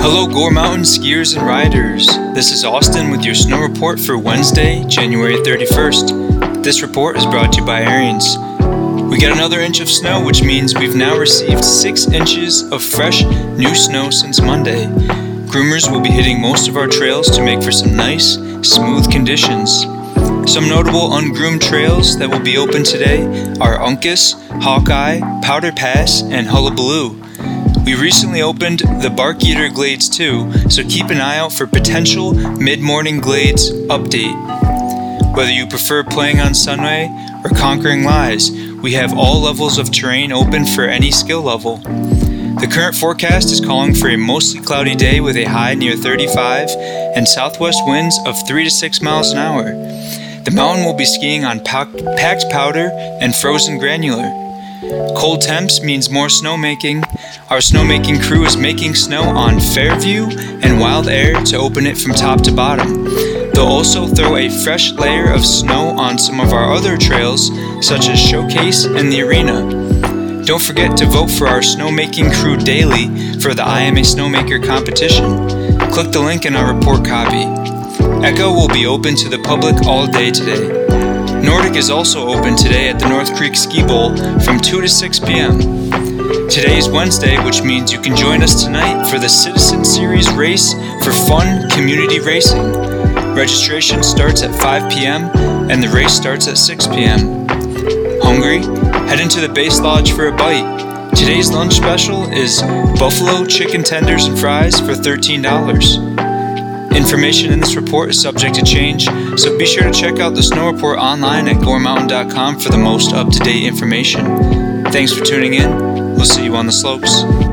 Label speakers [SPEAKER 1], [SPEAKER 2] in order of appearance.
[SPEAKER 1] Hello Gore Mountain skiers and riders. This is Austin with your snow report for Wednesday, January 31st. This report is brought to you by Ariens. We got another inch of snow, which means we've now received 6 inches of fresh new snow since Monday. Groomers will be hitting most of our trails to make for some nice, smooth conditions. Some notable ungroomed trails that will be open today are Uncas, Hawkeye, Powder Pass, and Hullabaloo. We recently opened the Bark Eater Glades too, so keep an eye out for potential mid-morning Glades update. Whether you prefer playing on Sunway or conquering lies, we have all levels of terrain open for any skill level. The current forecast is calling for a mostly cloudy day with a high near 35 and southwest winds of 3 to 6 miles an hour. The mountain will be skiing on packed powder and frozen granular. Cold temps means more snowmaking. Our snowmaking crew is making snow on Fairview and Wild Air to open it from top to bottom. They'll also throw a fresh layer of snow on some of our other trails, such as Showcase and the Arena. Don't forget to vote for our snowmaking crew daily for the I Am a Snowmaker competition. Click the link in our report copy. Echo will be open to the public all day today. Nordic is also open today at the North Creek Ski Bowl from 2 to 6 p.m. Today is Wednesday, which means you can join us tonight for the Citizen Series race for fun community racing. Registration starts at 5 p.m. and the race starts at 6 p.m. Hungry? Head into the Base Lodge for a bite. Today's lunch special is buffalo chicken tenders and fries for $13. Information in this report is subject to change, so be sure to check out the snow report online at goremountain.com for the most up-to-date information. Thanks for tuning in. We'll see you on the slopes.